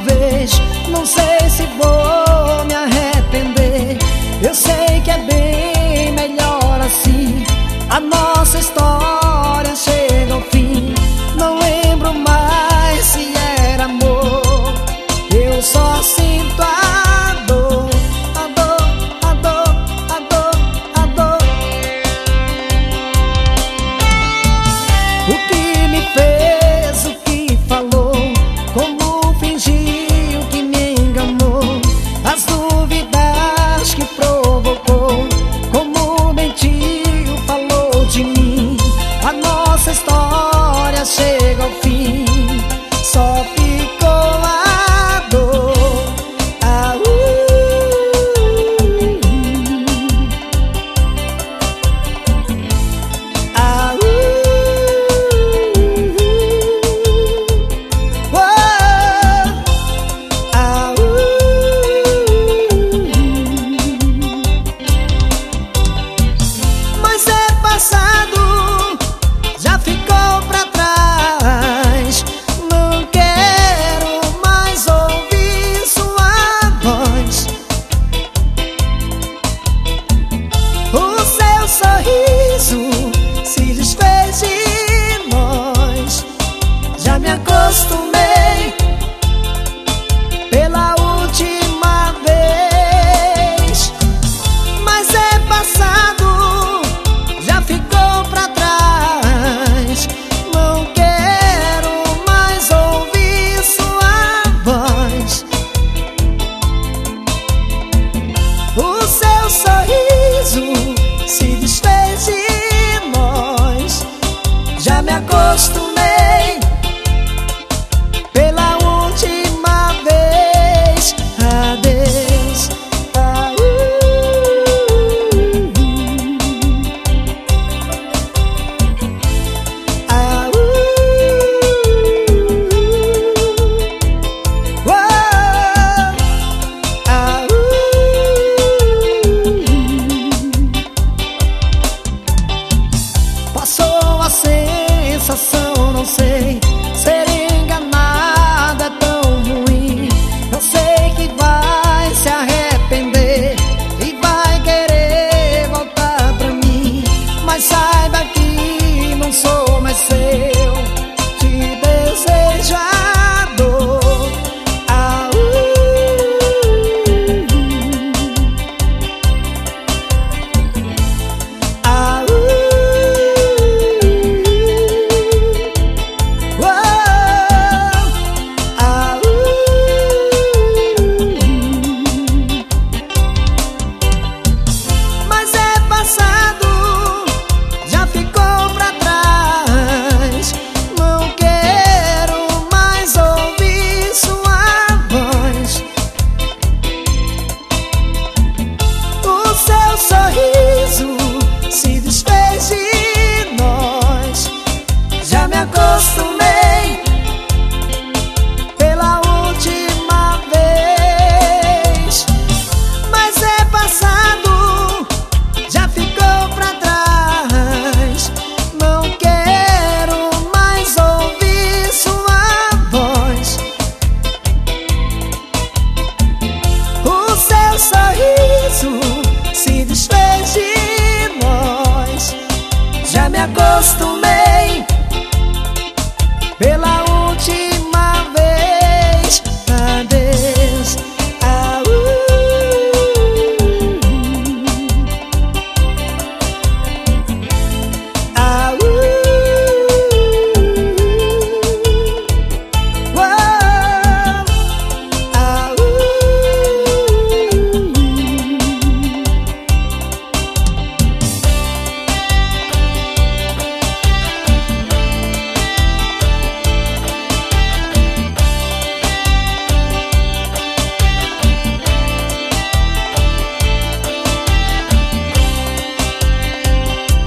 vez. Não sei se vou me arrepender. Eu sei que é bem melhor assim. A nossa história chega ao fim. Não lembro mais se era amor. Eu só sinto a dor, a dor, a dor, a dor, a dor. O que me fez, o que falou, como fingiu que me enganou, as dúvidas que provocou, como mentiu, falou de mim. A nossa história chega ao fim. Só ficou a dor, a a Mas é passado, já ficou pra trás. Não quero mais ouvir sua voz. O seu sorriso se desfez de nós. Já me acostumei